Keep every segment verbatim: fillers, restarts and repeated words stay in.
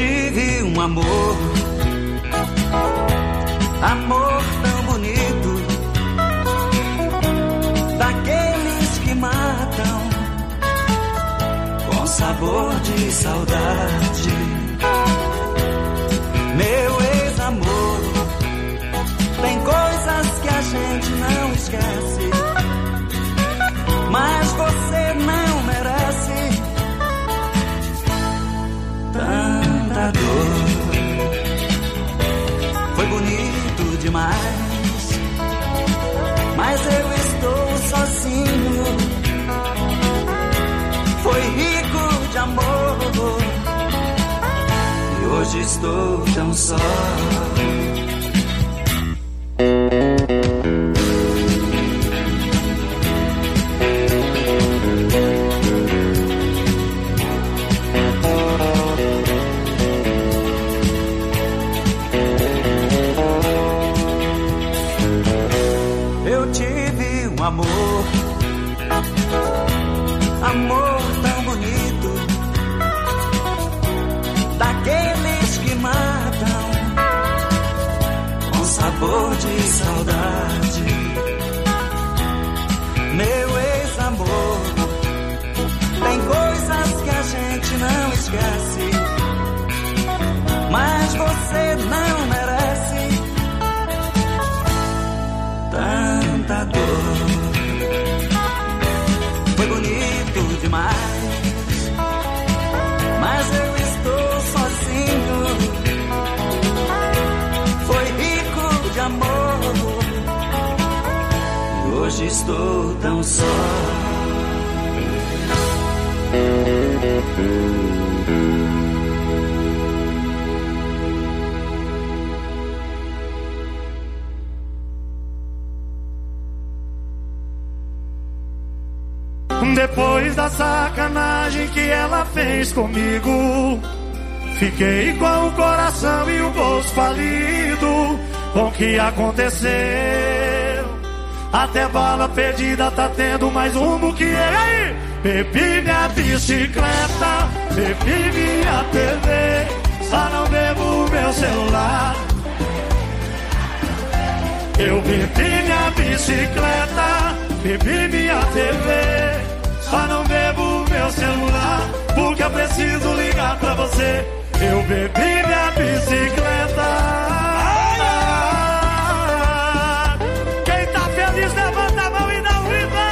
tive um amor, amor tão bonito, daqueles que matam com sabor de saudade. Meu ex-amor, tem coisas que a gente não esquece, mas você não merece tanta dor. Foi bonito demais, mas eu estou sozinho. Foi rico de amor e hoje estou tão só. Eu tive um amor, amor tão bonito, daqueles que matam com sabor de saudade. Meu ex-amor, tem coisas que a gente não esquece, mas você não merece tanta dor. Foi bonito demais, mas eu estou sozinho. Foi rico de amor e hoje estou tão só. Depois da sacanagem que ela fez comigo, fiquei com o coração e o bolso falido. Com o que aconteceu, até bala perdida tá tendo mais rumo que eu. Aí, bebi minha bicicleta, bebi minha T V, só não bebo meu celular. Eu bebi minha bicicleta, bebi minha T V, só não bebo meu celular, porque eu preciso ligar pra você. Eu bebi minha bicicleta. Quem tá feliz levanta a mão e dá um grito.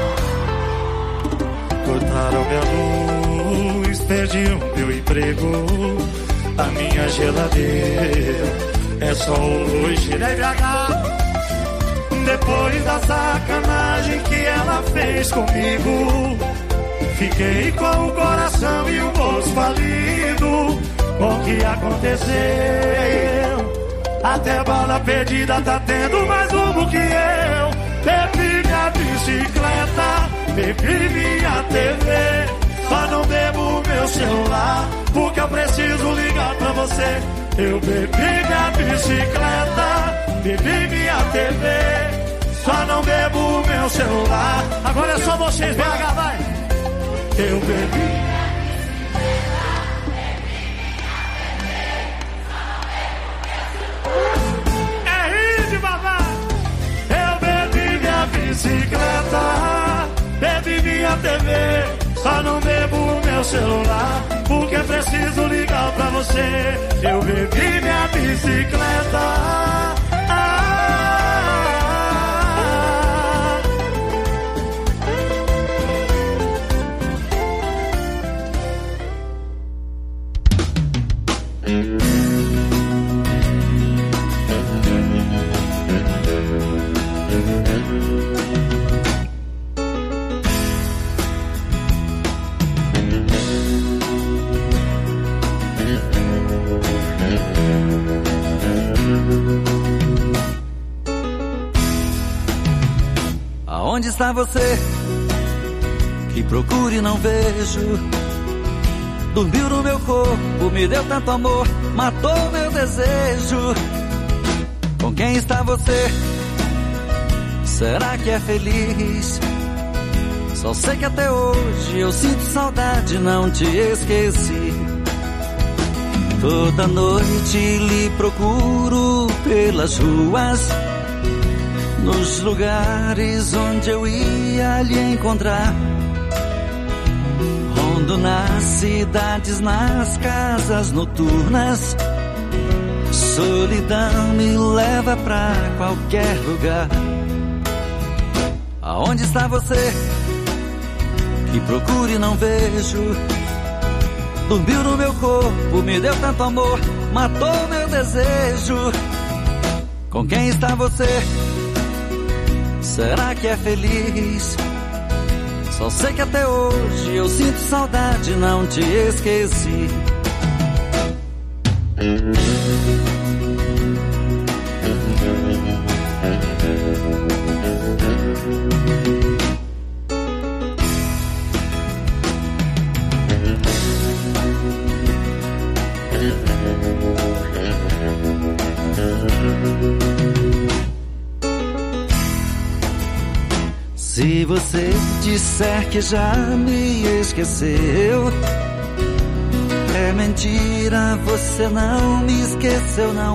Cortaram minha luz, perdi o meu emprego, a minha geladeira é só hoje, né, B H? Depois da sacanagem que ela fez comigo, fiquei com o coração e o bolso falido. Com o que aconteceu, até bala perdida tá tendo mais rumo que eu. Bebi minha bicicleta, bebi minha T V, só não bebo meu celular, porque eu preciso ligar pra você. Eu bebi minha bicicleta, bebi minha T V, só não bebo meu celular. Agora é só vocês, B H, vai! Eu bebi. É rir de babá! Eu bebi minha bicicleta, bebi minha T V, só não bebo meu celular, porque preciso ligar pra você. Eu bebi minha bicicleta. Aonde está você? Que procuro e não vejo. Dormiu no meu corpo, me deu tanto amor, matou meu desejo. Com quem está você? Será que é feliz? Só sei que até hoje eu sinto saudade, não te esqueci. Toda noite lhe procuro pelas ruas, nos lugares onde eu ia lhe encontrar. Rondo nas cidades, nas casas noturnas. Solidão me leva pra qualquer lugar. Aonde está você? Que procuro e não vejo. Dormiu no meu corpo, me deu tanto amor, matou meu desejo. Com quem está você? Será que é feliz? Só sei que até hoje eu sinto saudade, não te esqueci. Se você disser que já me esqueceu, é mentira, você não me esqueceu não.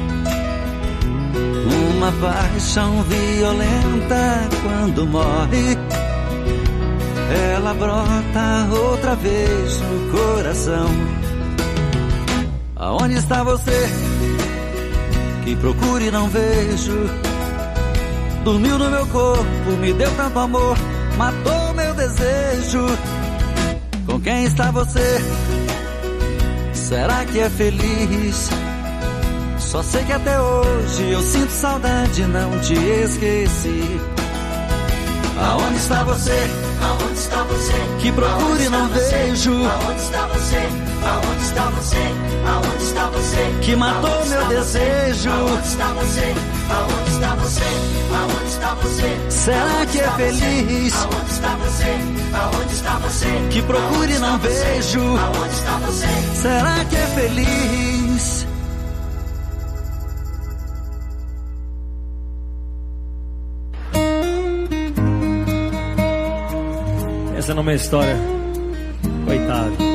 Uma paixão violenta quando morre, ela brota outra vez no coração. Aonde está você? Que procuro e não vejo. Dormiu no meu corpo, me deu tanto amor, matou meu desejo. Com quem está você? Será que é feliz? Só sei que até hoje eu sinto saudade, não te esqueci. Aonde está você? Aonde está você? Que procuro e não vejo. Aonde está você? Aonde está você? Aonde está você? Que matou meu desejo. Aonde está você? Aonde está você? Aonde está você? Será que é feliz? Aonde está você? Aonde está você? Que procuro e não vejo. Aonde está você? Será que é feliz? Essa não é uma história. Coitado.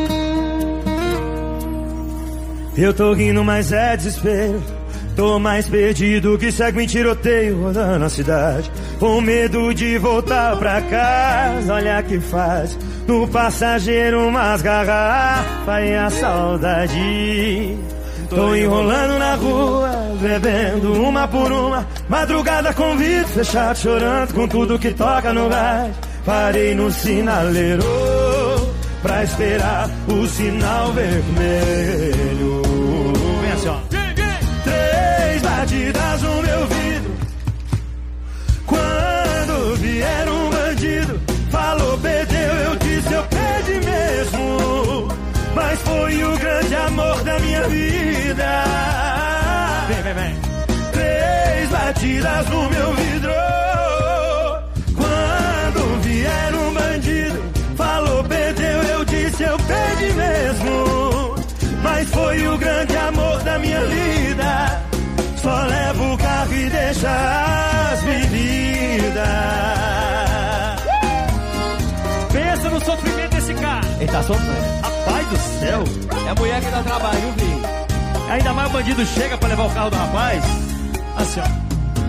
Eu tô rindo, mas é desespero. Tô mais perdido que segue em tiroteio rodando a cidade, com medo de voltar pra casa. Olha que faz no passageiro umas garrafas e a saudade. Tô enrolando na rua, bebendo uma por uma. Madrugada com vidro fechado, chorando com tudo que toca no rádio. Parei no sinaleiro pra esperar o sinal vermelho. Vem assim, ó. Três batidas no meu vidro. Quando vier um bandido, falou, perdeu, eu disse, eu perdi mesmo. Mas foi o grande amor da minha vida. Vem, vem, vem. Três batidas no meu vidro. Quando vier um bandido, falou, perdeu, eu disse, eu perdi mesmo. Mas foi o grande amor da minha vida. Só levo o carro e deixa as bebidas. Pensa no sofrimento desse cara. Ele tá sofrendo. Rapaz do céu. É a mulher que dá trabalho, viu, filho? Ainda mais o bandido chega pra levar o carro do rapaz. Assim, ó.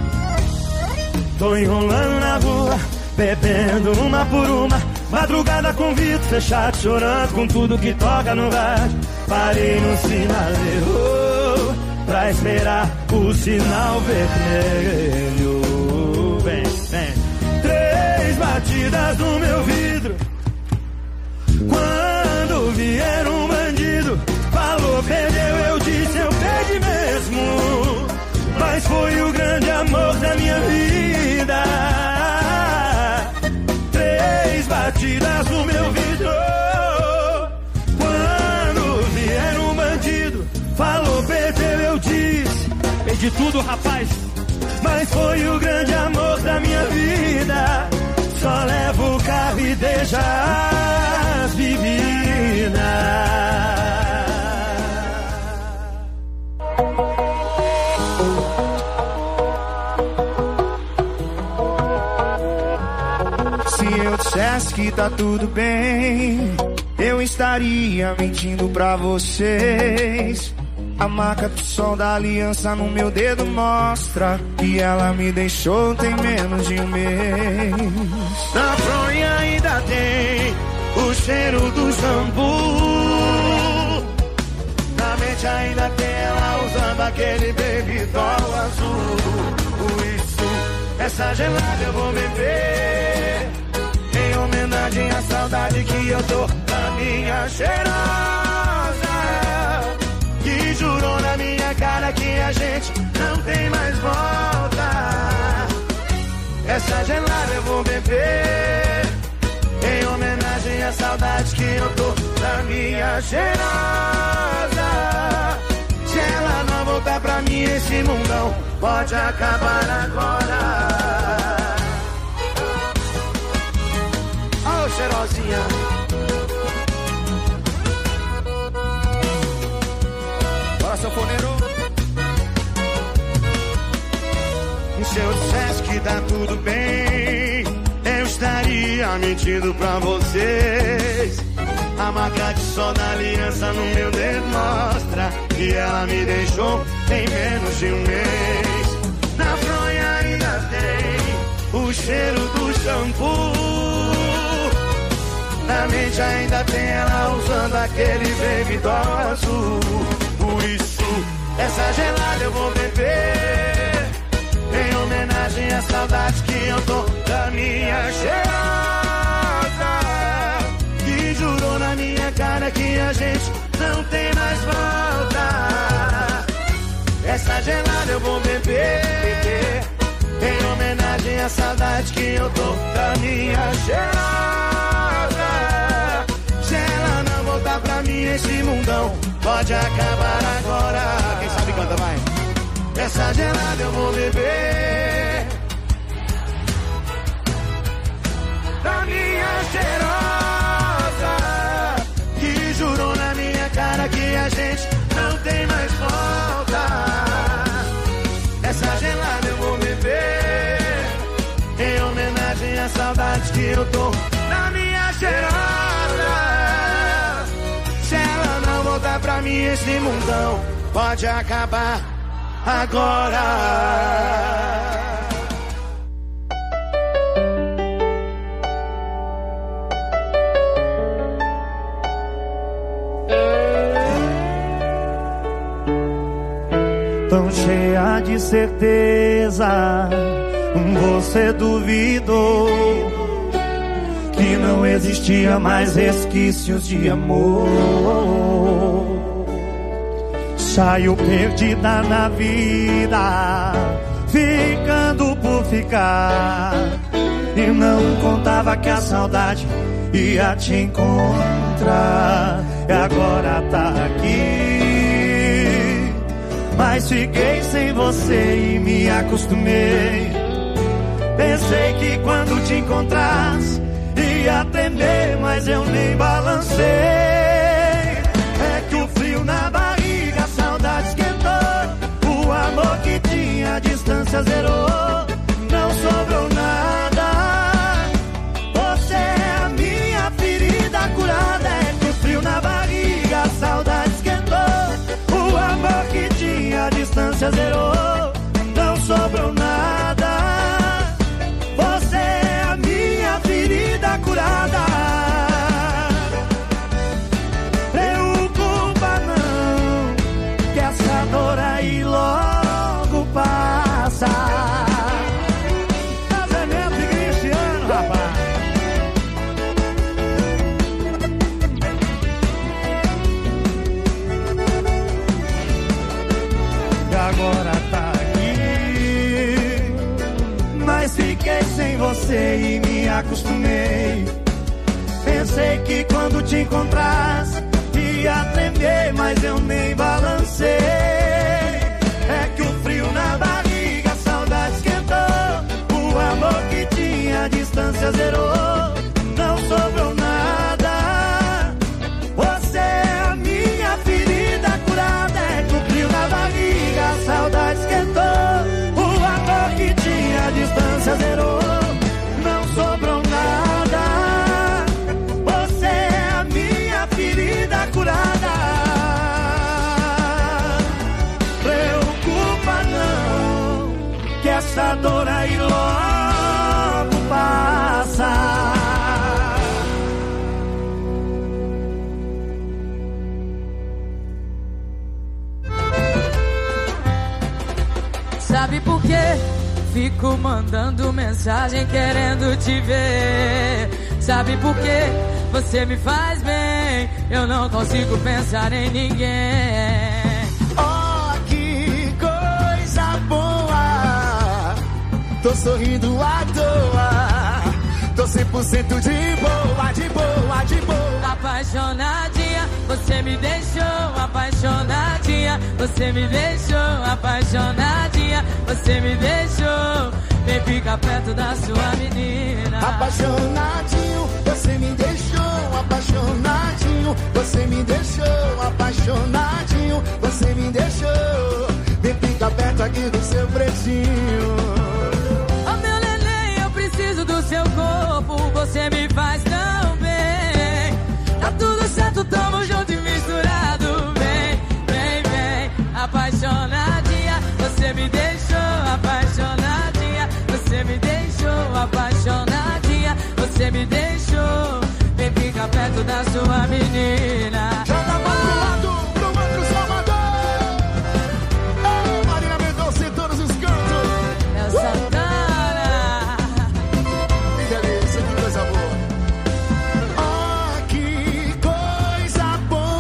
Tô enrolando na rua, bebendo uma por uma. Madrugada com vidro fechado, chorando com tudo que toca no rádio. Parei no sinaleiro pra esperar o sinal vermelho. Vem, vem. Três batidas no meu vidro. Quando vier um bandido, falou, perdeu, eu disse, eu perdi mesmo. Mas foi o grande amor da minha vida. Três batidas no meu vidro. Quando vier um bandido, falou, perdeu, eu disse, Perdi tudo, rapaz. mas foi o grande amor da minha vida. Só levo o carro e deixa as bebidas. Se eu dissesse que tá tudo bem, eu estaria mentindo pra vocês. A marca do som da aliança no meu dedo mostra que ela me deixou tem menos de um mês. Na fronha ainda tem o cheiro do shampoo. Na mente ainda tem ela usando aquele baby doll azul. Por isso, essa gelada eu vou beber em homenagem à saudade que eu tô da minha cheirosa, que jurou na minha cara que a gente não tem mais volta. Essa gelada eu vou beber em homenagem à saudade que eu tô da minha cheirosa. Se ela não voltar pra mim, esse mundão pode acabar agora. Ô, cheirosinha. Bora, sanfoneiro. E se eu dissesse que tá tudo bem, eu estaria mentindo pra vocês. A marca de sol da aliança no meu dedo mostra que ela me deixou em menos de um mês. Na fronha ainda tem o cheiro do shampoo. Na mente ainda tem ela usando aquele baby doll azul. Por isso, essa gelada eu vou beber em homenagem à saudade que eu tô da minha cheirosa, que jurou na minha cara que a gente não tem mais volta. Essa gelada eu vou beber em homenagem à saudade que eu tô da minha cheirosa. Se ela não voltar pra mim, esse mundão pode acabar agora. Quem sabe canta, vai. Essa gelada eu vou beber da minha cheirosa, que jurou na minha cara que a gente não tem mais volta. Essa gelada eu vou beber em homenagem à saudade que eu tô da minha cheirosa. Se ela não voltar pra mim, esse mundão pode acabar agora. Tão cheia de certeza, você duvidou que não existia mais resquícios de amor. Saiu perdida na vida, ficando por ficar, e não contava que a saudade ia te encontrar. E agora tá aqui, mas fiquei sem você e me acostumei. Pensei que quando te encontrasse ia tremer, mas eu nem balancei. É que o frio na barriga, a saudade esquentou. O amor que tinha, a distância zerou. Não sobrou nada. Você é a minha ferida curada. É que o frio na barriga, a saudade esquentou. O amor que tinha, a distância zerou. Não sobrou nada. Você é a minha ferida curada. Preocupa não, que essa dor aí logo passa. Casamento de Cristiano, rapaz. E agora tá aqui, mas fiquei sem você e me acostumei. Pensei que quando te encontrasse ia tremer, mas eu nem balancei. É que o frio na barriga, a saudade esquentou. O amor que tinha, a distância zerou. Não sobrou nada. Você é a minha ferida curada. É que o frio na barriga, a saudade esquentou. O amor que tinha, a distância zerou. Não sobrou nada. Você é a minha essa dor aí logo passa. Sabe por quê? Fico mandando mensagem querendo te ver. Sabe por quê? Você me faz bem. Eu não consigo pensar em ninguém. Oh, que coisa boa. Tô sorrindo à toa. Tô cem por cento de boa, de boa, de boa. Apaixonadinha, você me deixou. Apaixonadinha, você me deixou. Apaixonadinha, você me deixou. Vem ficar perto da sua menina. Apaixonadinho, você me deixou. Apaixonadinho, você me deixou. Apaixonadinho, você me deixou. Vem ficar perto aqui do seu pretinho. Oh, meu neném, eu preciso do seu corpo. Você me faz tão bem. Tá tudo certo, tamo junto e misturado. Vem, vem, vem. Apaixonadinha, você me deixou. Apaixonadinha, você me deixou. Apaixonadinha, você me deixou. Vem ficar perto da sua menina. Joga mais pro lado, pro outro Salvador. Ei, Marina Mendonça em todos os cantos. É o Santana. Que delícia, que coisa boa. Oh, que coisa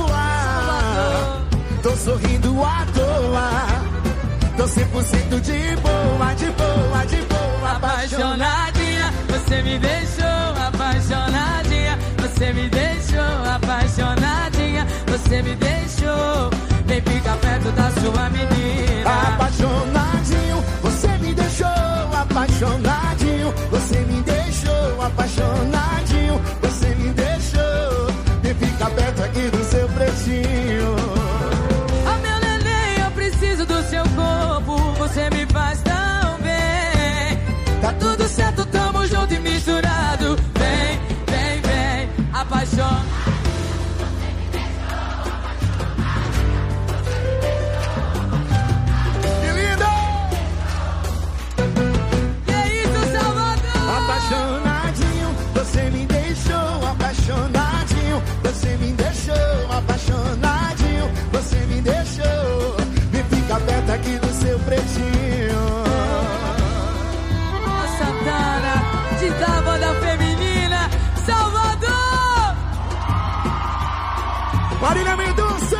boa. Tô sorrindo à toa. Tô cem por cento de boa, de boa, de boa. Apaixonadinha, você me deixou. Apaixonadinha, você me deixou. Apaixonadinha, você me deixou. Vem ficar perto da sua menina. Apaixonadinho, você me deixou. Apaixonadinho, você me deixou. Apaixonadinho, você me deixou. Vem ficar perto aqui do seu pretinho. Oh, meu neném, eu preciso do seu corpo. Você me faz tão bem. Tá tudo certo, tamo junto e misturado. Vem, vem, vem. Apaixona. Que lindo! Que isso, Salvador? Apaixonadinho, você me deixou. Apaixonadinho, você me deixou. Apaixonadinho, você me deixou. Vem ficar perto aqui do seu pretinho. A Santana, de da banda feminina, Salvador! Marina Mendonça!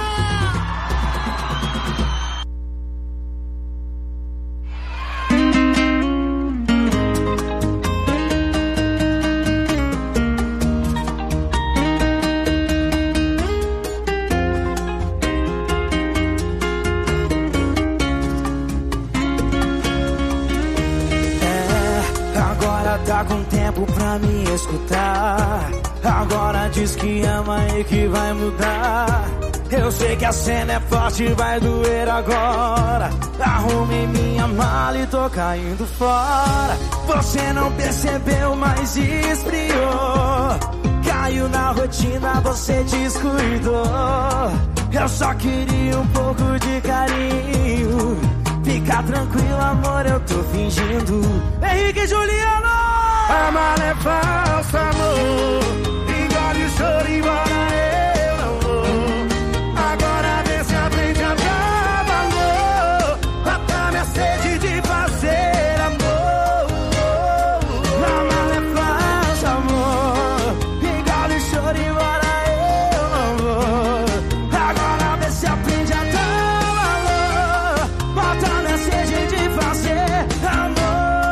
Tá com tempo pra me escutar. Agora diz que ama e que vai mudar. Eu sei que a cena é forte, vai doer agora. Arrumei minha mala e tô caindo fora. Você não percebeu, mas esfriou. Caiu na rotina, você descuidou. Eu só queria um pouco de carinho. Fica tranquilo, amor, eu tô fingindo. Henrique e Juliano! Amar é falso, amor. Engole o choro, embora eu não vou. Agora vê se aprende a dar valor. Mata minha sede de fazer amor. Amar é falso, amor. Engole o choro, embora eu não vou. Agora vê se aprende a dar valor. Mata minha sede de fazer amor.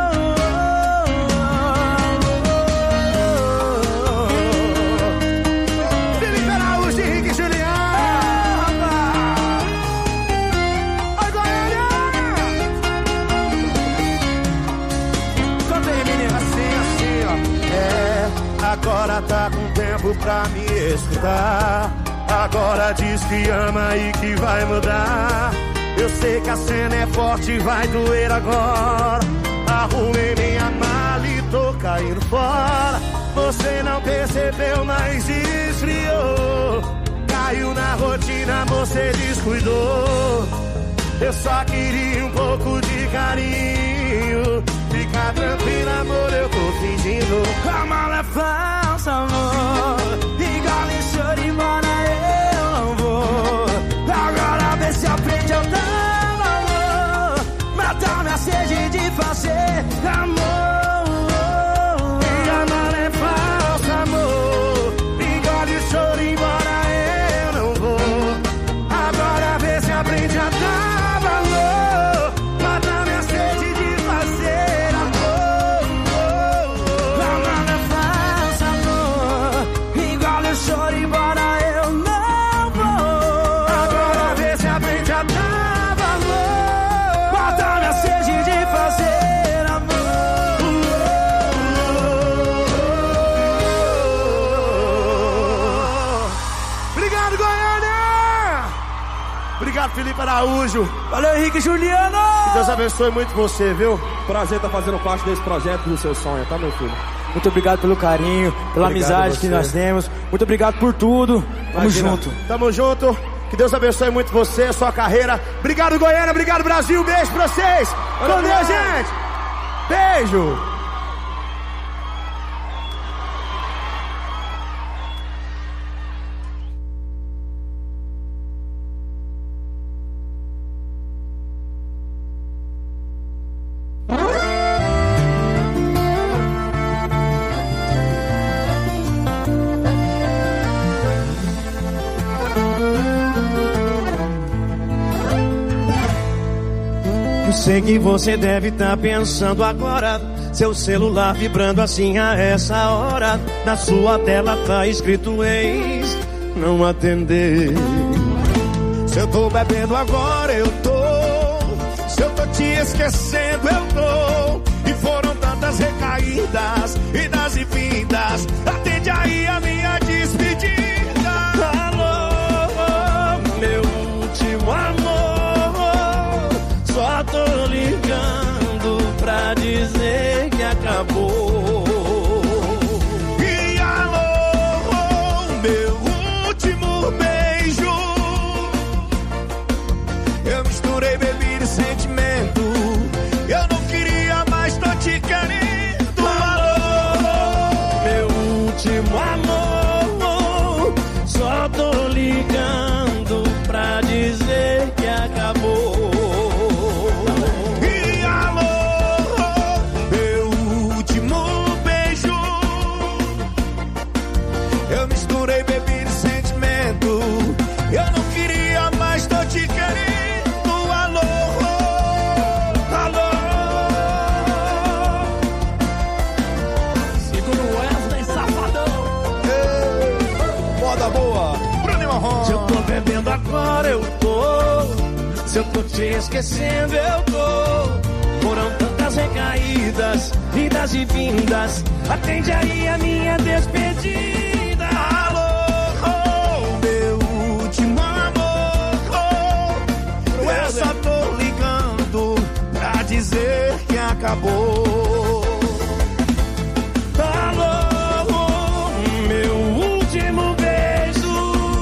Agora tá com tempo pra me escutar. Agora diz que ama e que vai mudar. Eu sei que a cena é forte, vai doer agora. Arrumei minha mala e tô caindo fora. Você não percebeu, mas esfriou. Caiu na rotina, você descuidou. Eu só queria um pouco de carinho. rindo. A mala é falsa, amor. Igual em Chorimona eu não vou. Agora vê se aprende a dar valor. Matar minha sede de fazer amor. E a mala é falsa, amor. Igual em Chorimona eu não vou. Agora vê se aprende a dar valor. Matar minha sede de fazer amor. A mala é falsa, amor. Igual eu choro embora eu não vou. Agora vê se aprende a dar valor. Matar minha sede de fazer amor. Obrigado, Goiânia! Obrigado, Felipe Araújo. Valeu, Henrique Juliano! Que Deus abençoe muito você, viu? Prazer estar fazendo parte desse projeto do seu sonho, tá, meu filho? Muito obrigado pelo carinho, pela Obrigado amizade a que você. nós temos. Muito obrigado por tudo. Tamo Imagina. junto. Tamo junto. Que Deus abençoe muito você, sua carreira. Obrigado, Goiânia. Obrigado, Brasil. Beijo pra vocês. Com Deus, gente. Beijo. Eu sei que você deve estar pensando agora. Seu celular vibrando assim a essa hora. Na sua tela tá escrito ex, não atender. Se eu tô bebendo agora, eu tô. Se eu tô te esquecendo, eu tô. E foram tantas recaídas, idas e vindas. Atende aí a minha despedida. Alô, meu último amor. Só tô ligando pra dizer que acabou. E alô, meu último beijo. Eu misturei bebida e sentimento. Eu não queria mais, tô te querendo. Alô, meu último amor. Só tô ligando pra dizer que acabou. E alô, meu último beijo. Eu misturei bebida e sentimento. Eu não queria mais, tô te querendo. Alô, alô. Segura o Wesley, safadão. Moda boa. Bruno Marrom. Se eu tô bebendo agora, eu tô. Se eu tô te esquecendo, eu tô. Foram tantas recaídas, idas e vindas. Atende aí a minha despedida. Alô, meu último amor. Eu só tô ligando pra dizer que acabou. Alô, meu último beijo.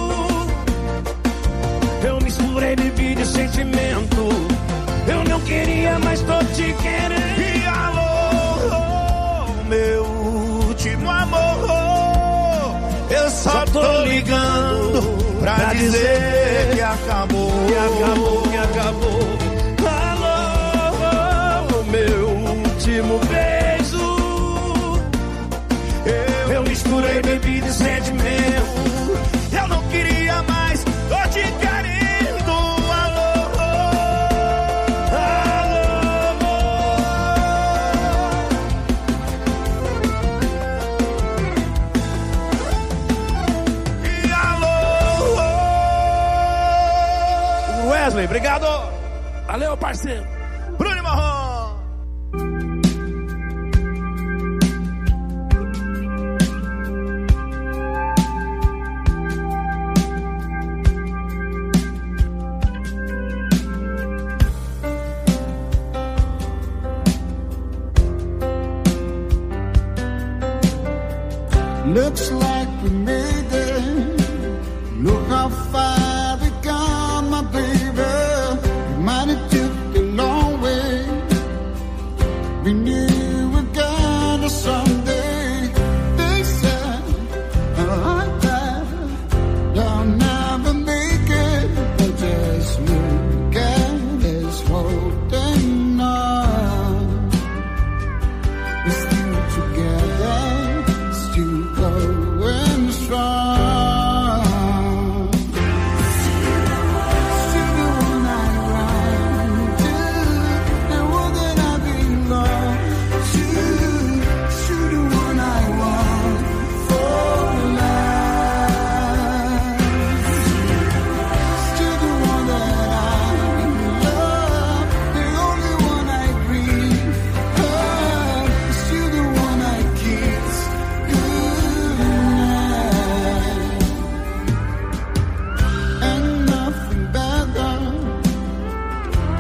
Eu misturei bebida e sentimento. Eu não queria, mas tô te querendo. E alô, meu último amor. Eu só tô ligando pra dizer que acabou. Que acabou, que acabou. Alô, meu último beijo. Eu, eu misturei bebida e sentimento. Eu não queria mais, tô te querendo. Alô, alô. E alô. Wesley, obrigado. Valeu, parceiro. Bruno Marrom. Looks like we made it. Look how far we come, my baby. We might have took a long way. We knew we got us someday.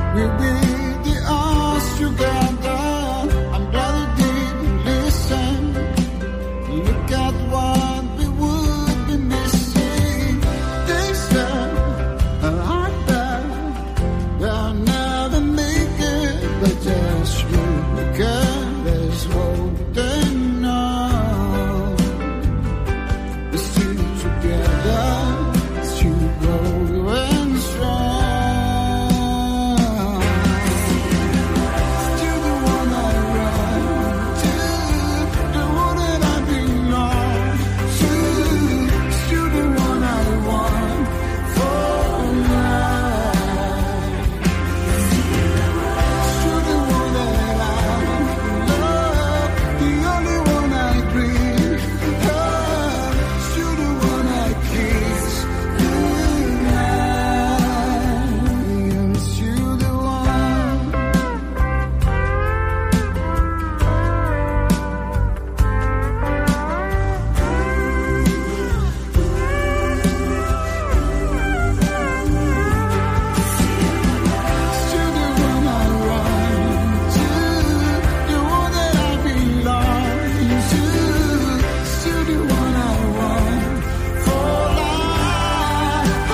we'll be the us together. I'm glad you didn't listen. Look at what we would be missing. They said I bet they'll never make it, but just look at there's hope they know. We're still together, still growing strong. Still the one I run to, the one that I belong to, still the one I want for life. Still the one that I love, the only one I breathe. Oh, still the one I kiss goodnight. Still the one. Still the one I run to, the one that I belong to, still the one I want for life. Oh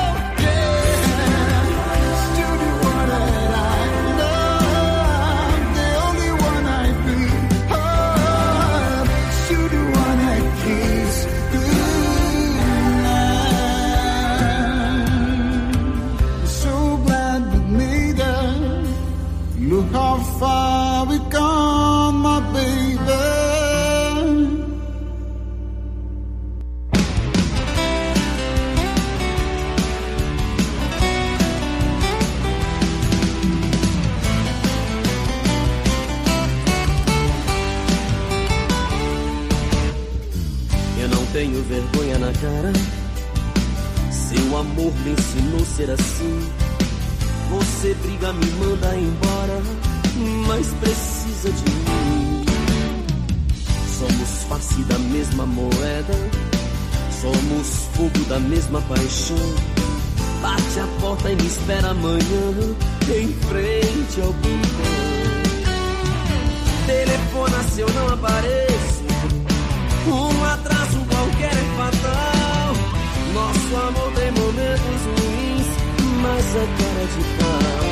yeah, still the one that I love, the only one I breathe. Oh, still the one I kiss goodnight. So glad we made it. Look how far we come, my baby. Eu não tenho vergonha na cara. Seu amor me ensinou a ser assim. Você briga, me manda embora, mas precisa de mim. Somos face da mesma moeda, somos fogo da mesma paixão. Bate a porta e me espera amanhã, em frente ao portão. Telefona se eu não apareço, um atraso qualquer é fatal. Nosso amor tem momentos ruins, mas é cara de pau.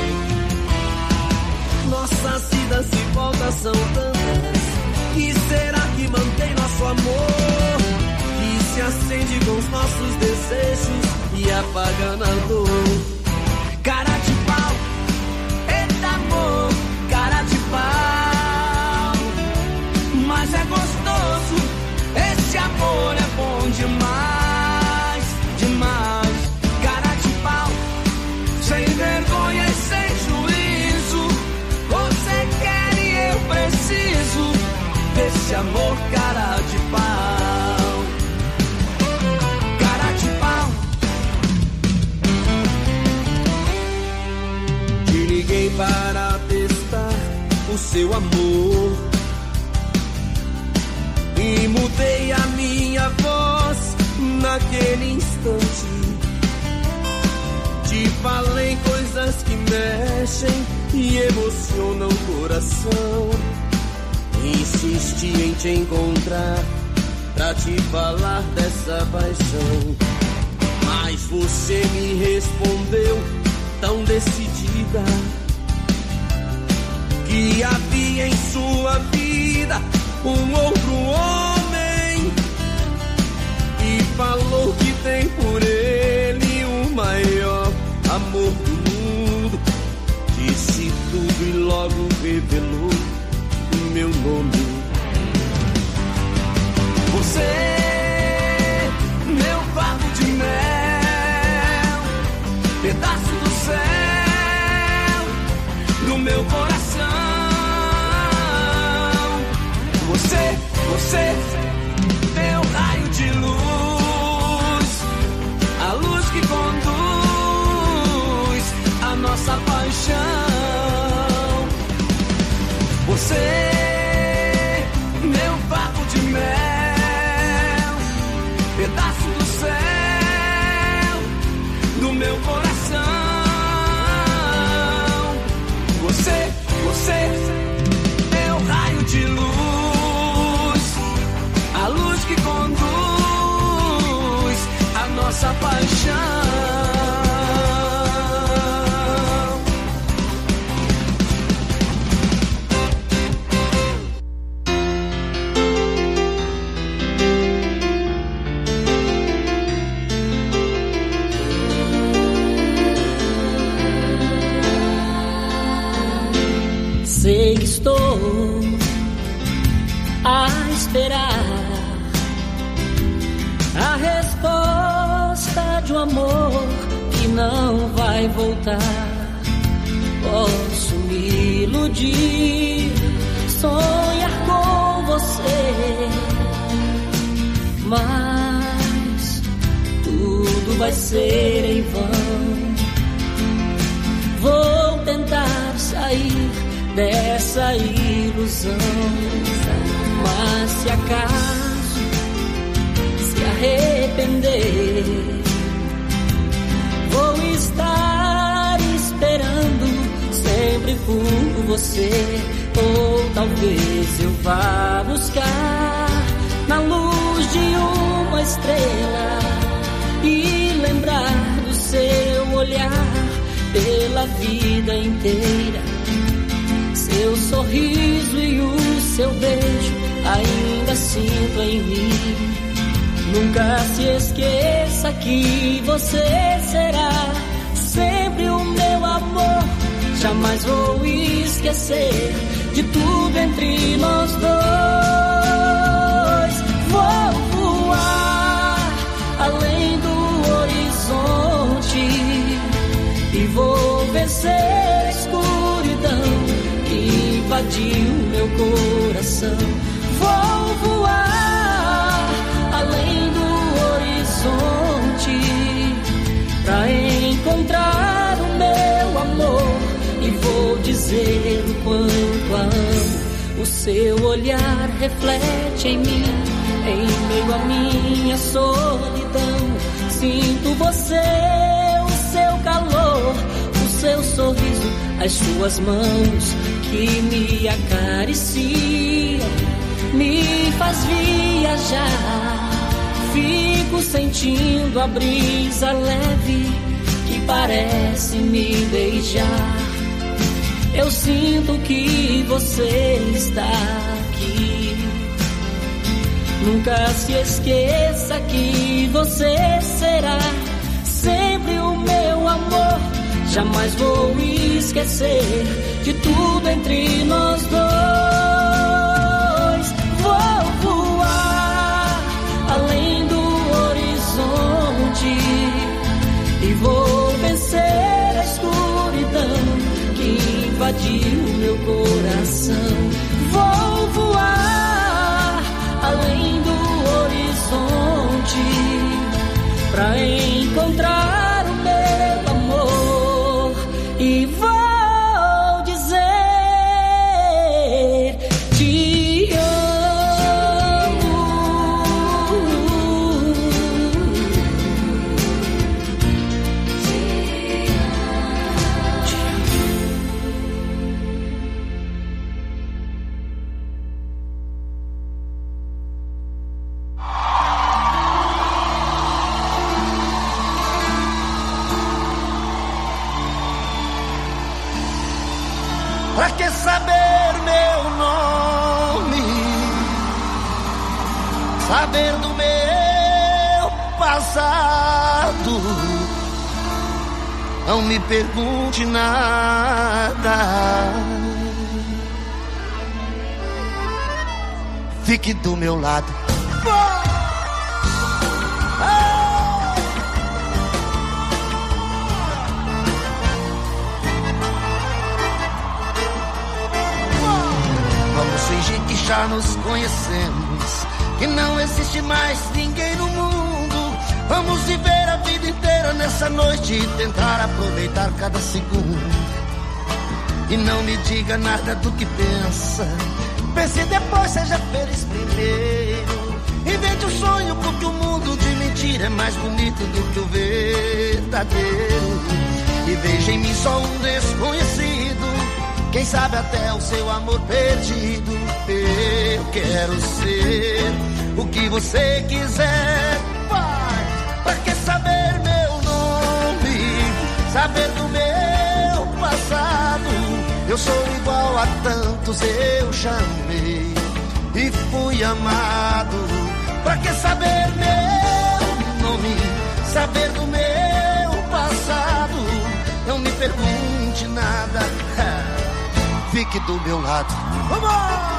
Nossas idas e voltas são tantas, que será que mantém nosso amor? Que se acende com os nossos desejos e apaga na dor. Cara de pau, eita amor, cara de pau. Mas é gostoso, esse amor é bom demais, demais. Cara de pau, sem vergonha e sem juízo. Você quer e eu preciso desse amor, cara de pau. Cara de pau. Te liguei para testar o seu amor e mudei a minha voz naquele instante. Te falei coisas que mexem e emocionam o coração. Insisti em te encontrar pra te falar dessa paixão. Mas você me respondeu tão decidida que havia em sua vida um outro homem, e falou que tem por ele o maior amor do mundo. Disse tudo e logo revelou o meu nome. Você, meu favo de mel, pedaço do céu, do meu coração. Você, você, meu raio de luz, a luz que conduz a nossa paixão. Você, Sei que estou a esperar a resposta de um amor que não vai voltar. Posso me iludir, sonhar com você, mas tudo vai ser em vão. Vou tentar sair dessa ilusão, mas se acaso se arrepender, vou estar esperando sempre por você. Ou talvez eu vá buscar na luz de uma estrela e lembrar do seu olhar pela vida inteira. Seu sorriso e o seu beijo ainda sinto em mim. Nunca se esqueça que você será sempre o meu amor. Jamais vou esquecer de tudo entre nós dois. Vou voar além do horizonte e vou vencer a escuridão que invadiu meu coração. Vou voar além do horizonte pra encontrar o meu amor. E vou dizer o quanto a amo. O seu olhar reflete em mim, em meio à minha solidão. Sinto você, o seu calor, o seu sorriso, as suas mãos que me acariciam, me faz viajar. Fico sentindo a brisa leve que parece me beijar. Eu sinto que você está aqui. Nunca se esqueça que você será sempre o meu amor. Jamais vou esquecer de tudo entre nós dois. Vou voar além do horizonte e vou vencer a escuridão que invadiu meu coração. Vou voar além do horizonte pra encontrar o meu amor e vou dizer te amo. Pra que saber meu nome? Saber do meu passado? Não me pergunte nada. Fique do meu lado. Fingir que já nos conhecemos, que não existe mais ninguém no mundo. Vamos viver a vida inteira nessa noite e tentar aproveitar cada segundo. E não me diga nada do que pensa, pense depois, seja feliz primeiro. Invente um sonho, porque o mundo de mentira é mais bonito do que o verdadeiro. E veja em mim só um desconhecido, quem sabe até o seu amor perdido. Eu quero ser o que você quiser. Vai, pra que saber meu nome? Saber do meu passado? Eu sou igual a tantos, eu chamei e fui amado. Pra que saber meu nome? Saber do meu passado? Não me pergunte nada. fique do meu lado. Vamos!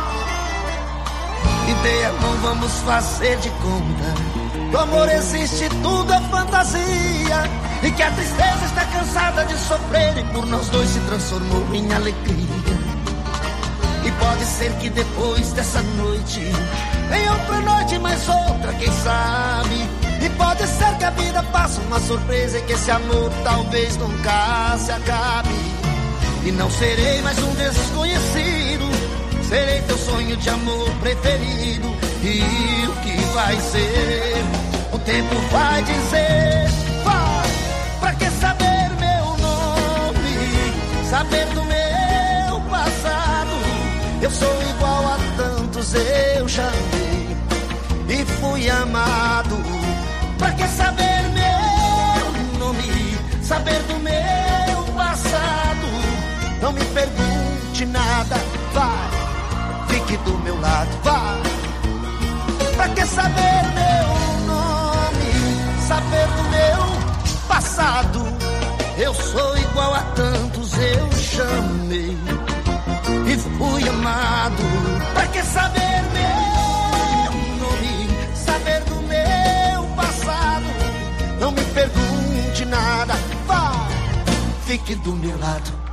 Me dê a mão, vamos fazer de conta. Do amor existe tudo, é fantasia. E que a tristeza está cansada de sofrer e por nós dois se transformou em alegria. E pode ser que depois dessa noite em outra noite, mais outra, quem sabe. E pode ser que a vida faça uma surpresa e que esse amor talvez nunca se acabe. E não serei mais um desconhecido, serei teu sonho de amor preferido. E o que vai ser, o tempo vai dizer. Vai, pra que saber meu nome, saber do meu passado? Eu sou igual a tantos, eu já amei e fui amado. Pra que saber meu nome, saber do meu passado? Não me pergunte nada, vai, fique do meu lado, vai. Pra que saber meu nome, saber do meu passado? Eu sou igual a tantos, eu chamei e fui amado. Pra que saber meu nome, saber do meu passado? Não me pergunte nada, vai, fique do meu lado.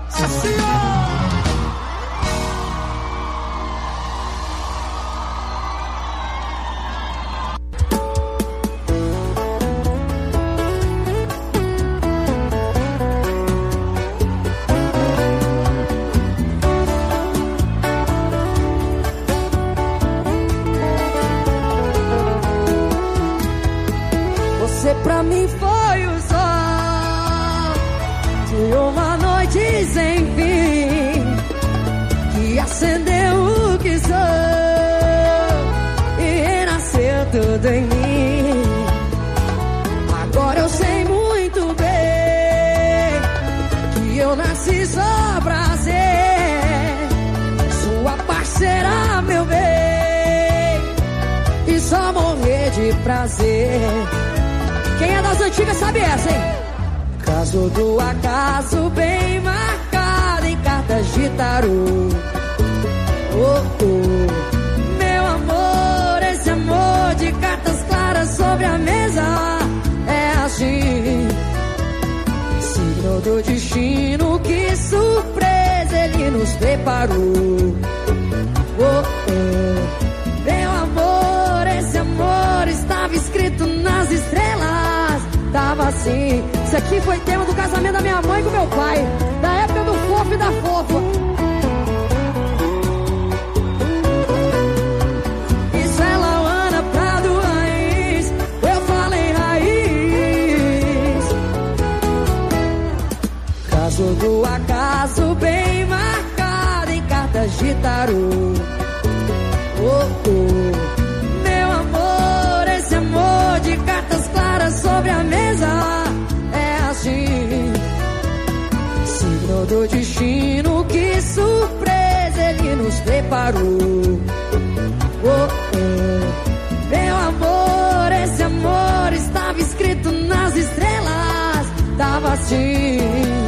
Você pra mim foi o sol de uma noite sem fim, que acendeu o que sou e renasceu tudo em mim. Agora eu sei muito bem que eu nasci só pra ser sua parceira, meu bem, e só morrer de prazer. Quem é das antigas sabe essa, hein? Caso do acaso bem marcado em cartas de tarô. Oh, oh. Meu amor, esse amor de cartas claras sobre a mesa é assim. Signo do destino, que surpresa ele nos preparou. Oh, oh. Meu amor, esse amor estava escrito nas estrelas. Tava assim. Isso aqui foi tema do casamento da minha mãe com meu pai, da época do fofo e da fofa. Isso é Lauana Prado Raiz, eu falei raiz. Caso do acaso bem marcado em cartas de tarô. Oh, oh. Meu amor, esse amor de cartas claras sobre a mesa é assim. Signo do destino, que surpresa ele nos preparou. Oh, oh. Meu amor, esse amor estava escrito nas estrelas. Tava assim.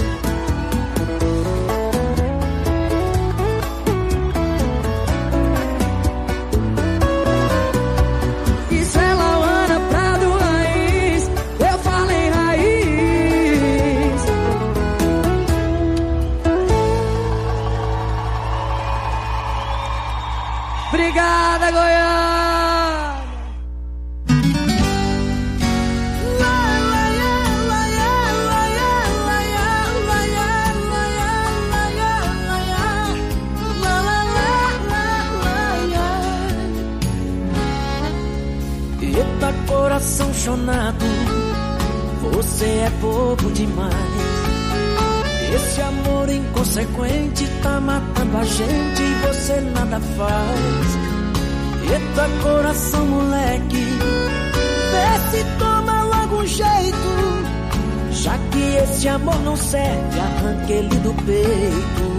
Obrigada, Goiânia! Eita, coração chonado, você é bobo demais. Esse amor inconsequente tá matando a gente e você nada faz. Eita, coração moleque, vê se toma logo um jeito. Já que esse amor não serve, arranca ele do peito.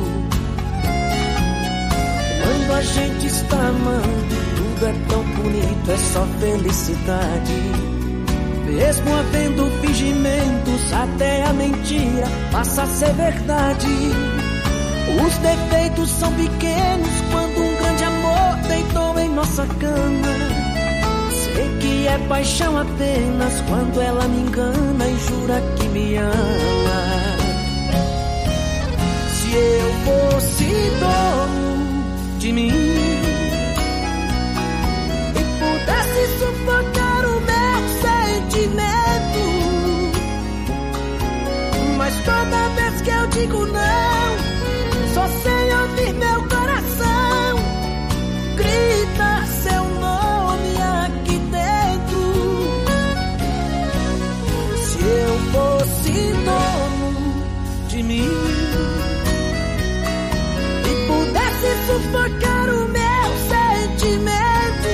Quando a gente está amando, tudo é tão bonito, é só felicidade. Mesmo havendo fingimentos, até a mentira passa a ser verdade. Os defeitos são pequenos quando um grande amor deitou em nossa cama. Sei que é paixão apenas quando ela me engana e jura que me ama. Se eu fosse dono de mim e pudesse sufocar o meu sentimento, mas toda vez que eu digo não, só sei ouvir meu coração grita seu nome aqui dentro. Se eu fosse dono de mim e pudesse sufocar o meu sentimento,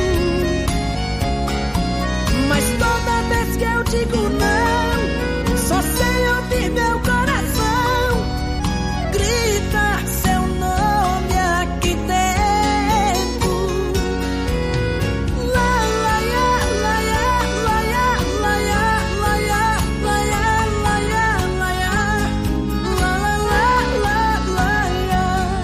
mas toda vez que eu digo não, só sei ouvir meu coração grita seu nome aqui dentro. La la ya, la ya, la ya, la ya, la ya, la ya, la ya, la ya, la la la la ya.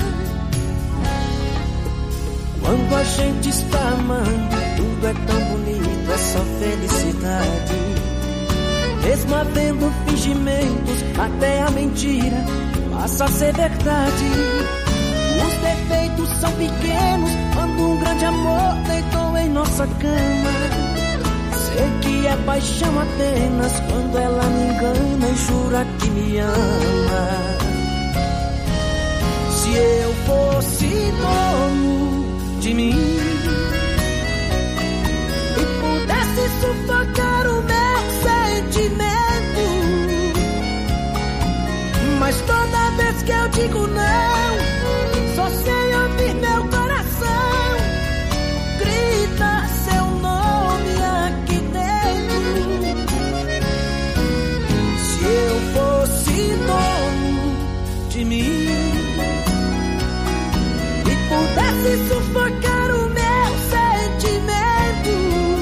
Quando a gente está amando, tudo é tão bonito, é só felicidade. Mesmo havendo fingimentos, até a mentira passa a ser verdade. Os defeitos são pequenos quando um grande amor deitou em nossa cama. Sei que é paixão apenas quando ela me engana e jura que me ama. Se eu fosse dono de mim e pudesse sufocar o meu sentimento, mas toda vez que eu digo não, só sei ouvir meu coração grita seu nome aqui dentro. Se eu fosse dono de mim e pudesse sufocar o meu sentimento,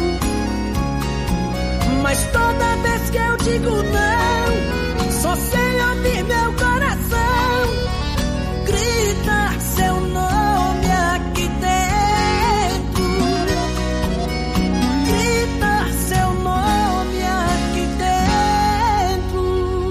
mas toda vez que eu digo não, só sei ouvir meu coração grita seu nome aqui dentro. Grita seu nome aqui dentro.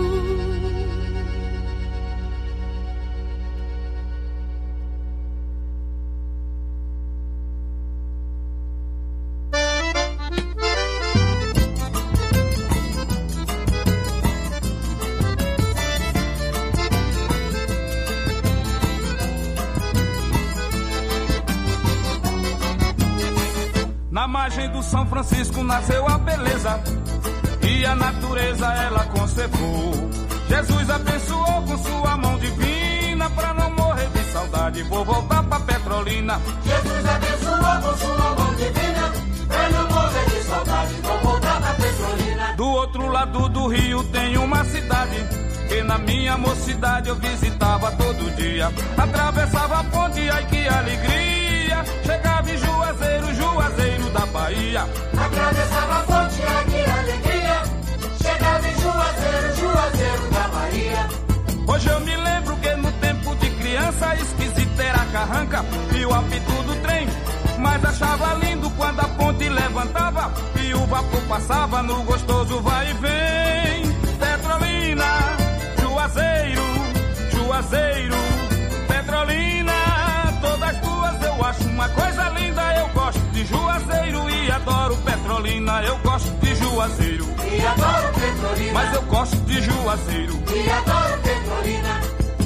Na margem do São Francisco nasceu a beleza e a natureza ela conservou. Jesus abençoou com sua mão divina pra não morrer de saudade, vou voltar pra Petrolina. Jesus abençoou com sua mão divina pra não morrer de saudade, vou voltar pra Petrolina. Do outro lado do rio tem uma cidade que na minha mocidade eu visitava todo dia. Atravessava a ponte, ai que alegria, chegava em Juazeiro, Juazeiro da Bahia. Atravessava a ponte, ai que alegria, chegava em Juazeiro, Juazeiro da Bahia. Hoje eu me lembro que no tempo de criança esquisita era a carranca e o apito do trem, mas achava lindo quando a ponte levantava e o vapor passava no gostoso vai e vem. Petrolina, Juazeiro, Juazeiro, Petrolina, todas duas eu acho uma coisa linda. Eu gosto de Juazeiro e adoro Petrolina. Eu gosto de Juazeiro e adoro Petrolina, mas eu gosto de Juazeiro e adoro Petrolina.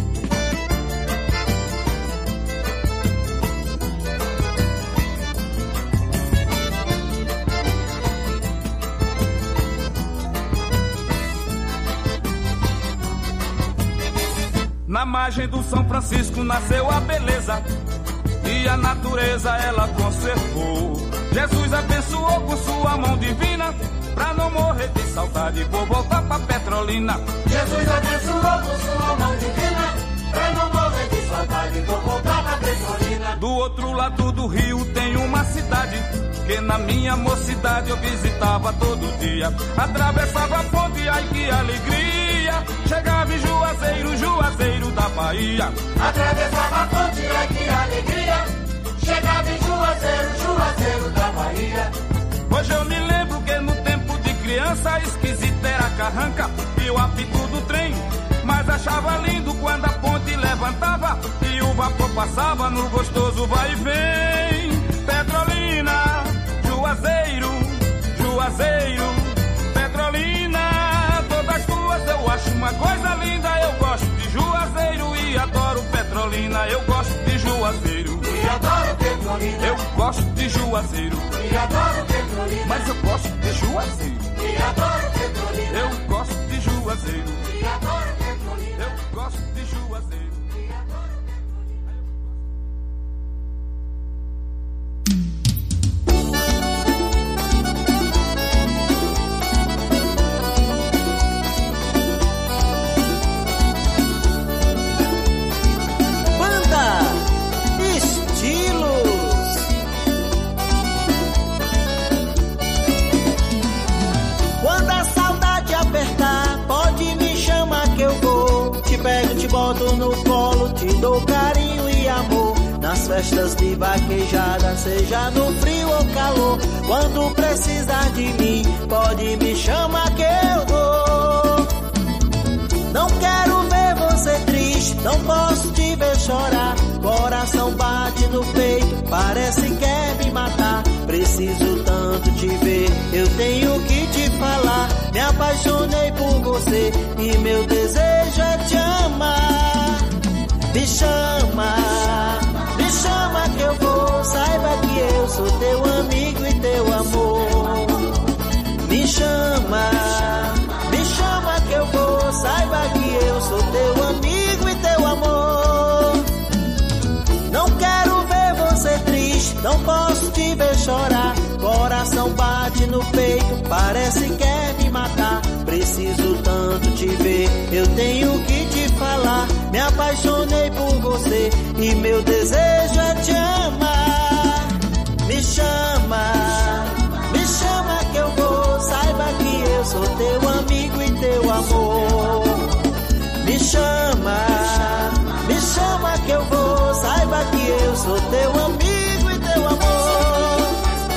Na margem do São Francisco nasceu a beleza e a natureza ela conservou. Jesus abençoou com sua mão divina pra não morrer de saudade, vou voltar pra Petrolina. Jesus abençoou com sua mão divina pra não morrer de saudade, vou voltar pra Petrolina. Do outro lado do rio tem uma cidade que na minha mocidade eu visitava todo dia. Atravessava a ponte, ai que alegria, chegava em Juazeiro, Juazeiro da Bahia. Atravessava a ponte, ai que alegria, chegava em Juazeiro, Juazeiro da Bahia. Hoje eu me lembro que no tempo de criança esquisita era a carranca e o apito do trem, mas achava lindo quando a ponte levantava e o vapor passava no gostoso vai e vem. Petrolina, Juazeiro, Juazeiro, Petrolina, todas tuas eu acho uma coisa linda. Eu gosto de Juazeiro e adoro Petrolina. Eu gosto de Juazeiro e adoro Petrolina. Eu gosto de Juazeiro e adoro Petrolina. Mas eu gosto de Juazeiro e adoro Petrolina. Eu gosto de Juazeiro e adoro Petrolina. Eu gosto de Juazeiro. Pego, te boto no colo, te dou carinho e amor. Nas festas de vaquejada, seja no frio ou calor. Quando precisar de mim, pode me chamar que eu vou. Não quero ver você triste, não posso te ver chorar. Coração bate no peito, parece que quer me matar. Preciso tanto te ver, eu tenho que te falar. Me apaixonei por você e meu desejo é te amar. Me chama, me chama que eu vou. Saiba que eu sou teu amigo e teu amor. Me chama, me chama que eu vou. Saiba que eu sou teu amigo e teu amor. Não quero ver você triste, não posso te ver chorar. Coração bate no peito, parece que quer me matar. Preciso tanto te ver, eu tenho que te falar. Me apaixonei por você e meu desejo é te amar. Me chama, me chama que eu vou. Saiba que eu sou teu amigo e teu amor. Me chama, me chama que eu vou. Saiba que eu sou teu amigo e teu amor.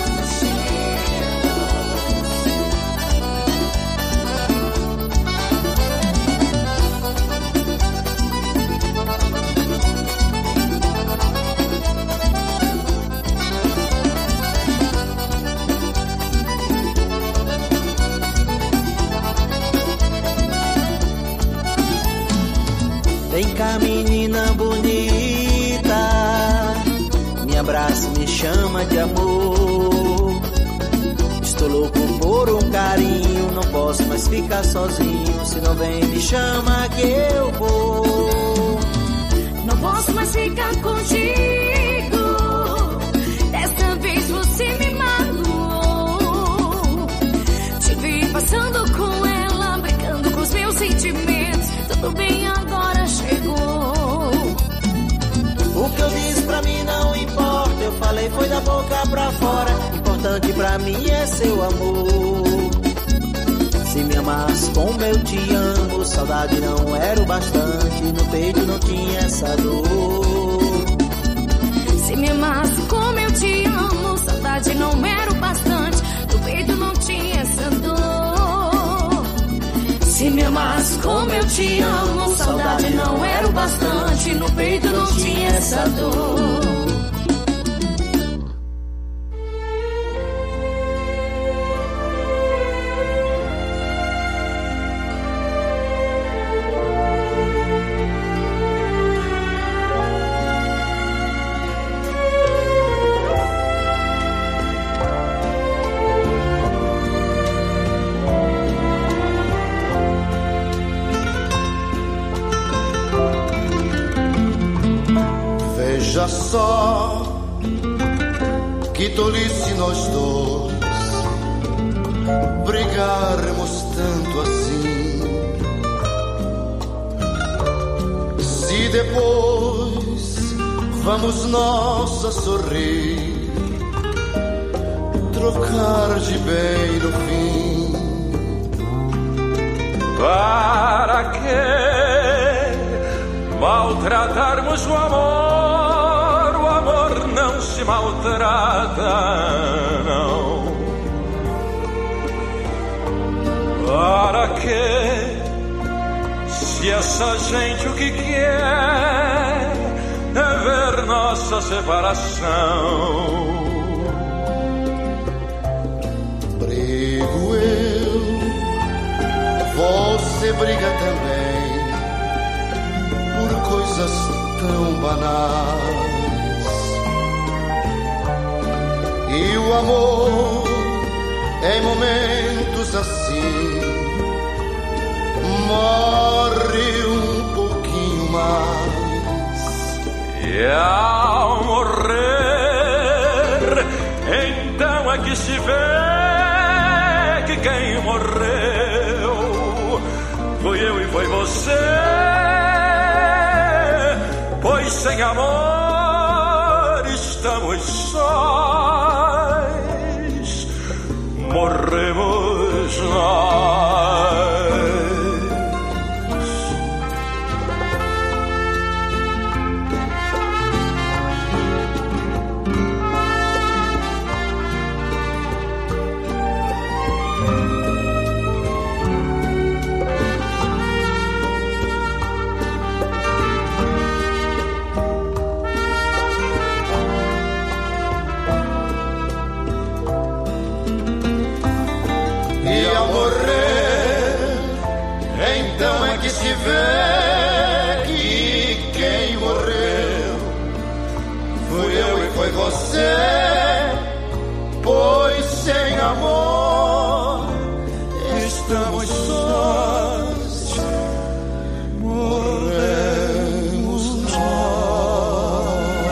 Vem cá, menina bonita, me abraça, me chama de amor. Estou louco por um carinho, não posso mais ficar sozinho. Se não vem, me chama que eu vou. Não posso mais ficar contigo, dessa vez você me magoou. Te vi passando com ela, brincando com os meus sentimentos. Tudo bem, agora chegou. O que eu disse pra mim não importa, eu falei foi da boca pra fora. Importante pra mim é seu amor. Se me amasse como eu te amo, saudade não era o bastante, no peito não tinha essa dor. Se me amasse como eu te amo, saudade não era o bastante, no peito não tinha essa dor. Se me amasse como eu te amo, saudade não era o bastante, no peito não tinha essa dor. Veja só que tolice nós dois brigarmos tanto assim. Se depois vamos nós a sorrir trocar de bem no fim. Para que maltratarmos o amor? O amor não se maltrata, não. Para que, se essa gente o que quer é ver nossa separação? Brigo eu, você briga também, por coisas tão banais. E o amor, em momentos assim, morre um pouquinho mais. E ao morrer, então é que se vê que quem morreu fui eu e foi você. Pois sem amor estamos sós, morremos nós. Se vê que quem morreu fui eu e foi você, pois sem amor estamos sós, morremos nós.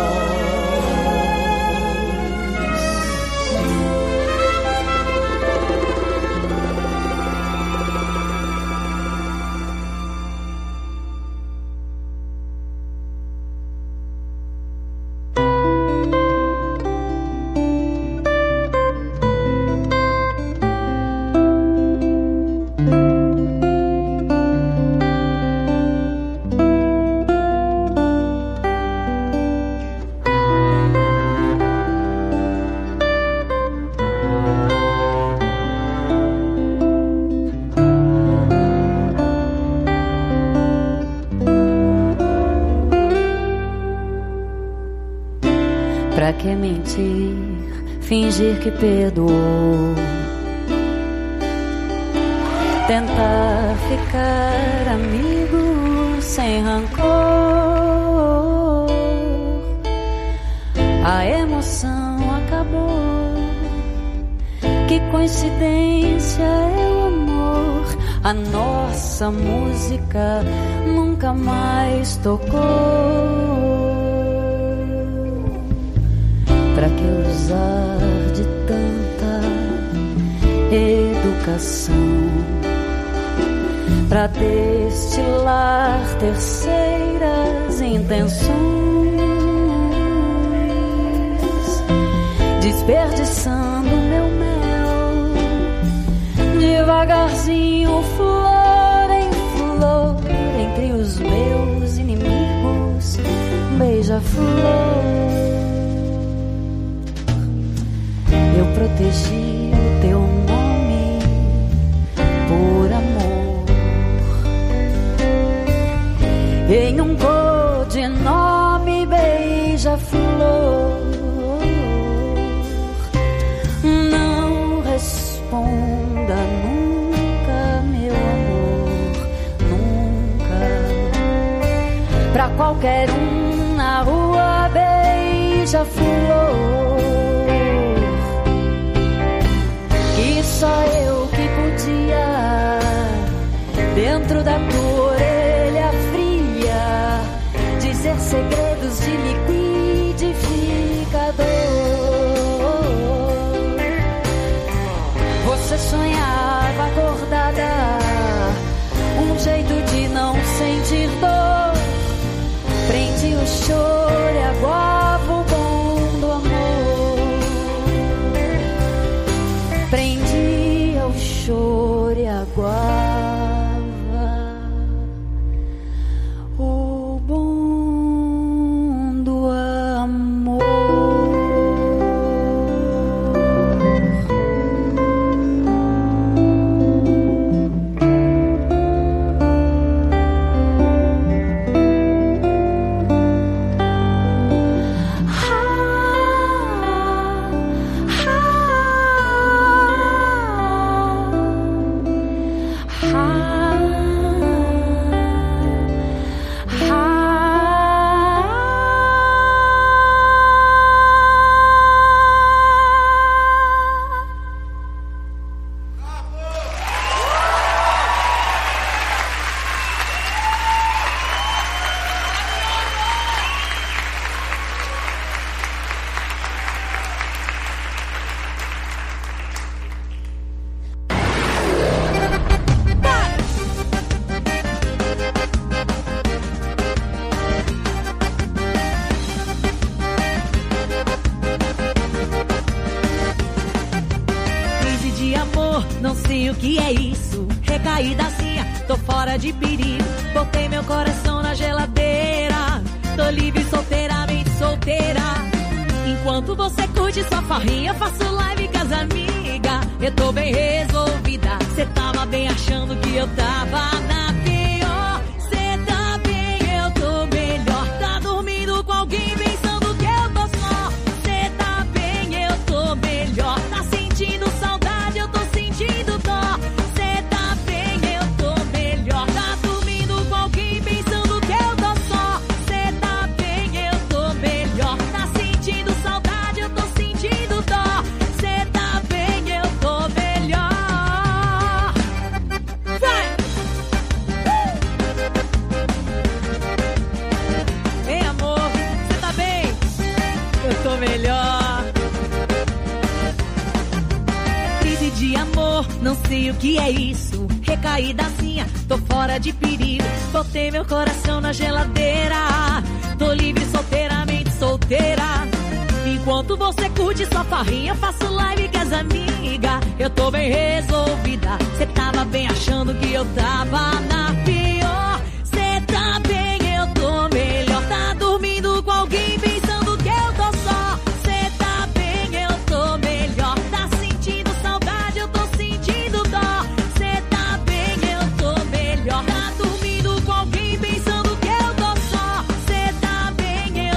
Pra que mentir, fingir que perdoou, tentar ficar amigo sem rancor. A emoção acabou, que coincidência é o amor. A nossa música nunca mais tocou. Pra que usar de tanta educação pra destilar terceiras intenções, desperdiçando meu mel, devagarzinho, flor em flor, entre os meus inimigos, beija-flor. Eu protegi o teu nome por amor, em um codinome beija-flor. Não responda nunca, meu amor, nunca. Pra qualquer um na rua beija-flor. Só eu que podia, dentro da tua orelha fria, dizer segredos de liquidificador. Você sonhava acordada, um jeito de não sentir dor. Prende o choro e aguava o bom do amor. recaídazinha, tô fora de perigo. Botei meu coração na geladeira, tô livre, solteiramente solteira. Enquanto você curte sua farrinha, faço live com as amigas. Eu tô bem resolvida, cê tava bem achando que eu tava na pior. Cê tá bem, eu tô melhor. Tá dormindo com alguém pensando que eu tô só. Cê tá bem, eu tô melhor. Tá sentindo saudade, eu tô sentindo dó. Cê tá bem, eu tô melhor. Tá dormindo com alguém pensando que eu tô só. Cê tá bem, eu tô melhor. Tá sentindo saudade, eu tô sentindo dó. Cê tá bem, eu tô melhor. Vai! Ei, amor, cê tá bem? Eu tô melhor. Crise de amor, não sei o que é isso. Recaídazinha, tô fora de perigo. Botei meu coração na geladeira, tô livre, solteiramente solteira. Enquanto você curte sua farrinha, faço live com as amigas. Eu tô bem resolvida, cê tava bem achando que eu tava na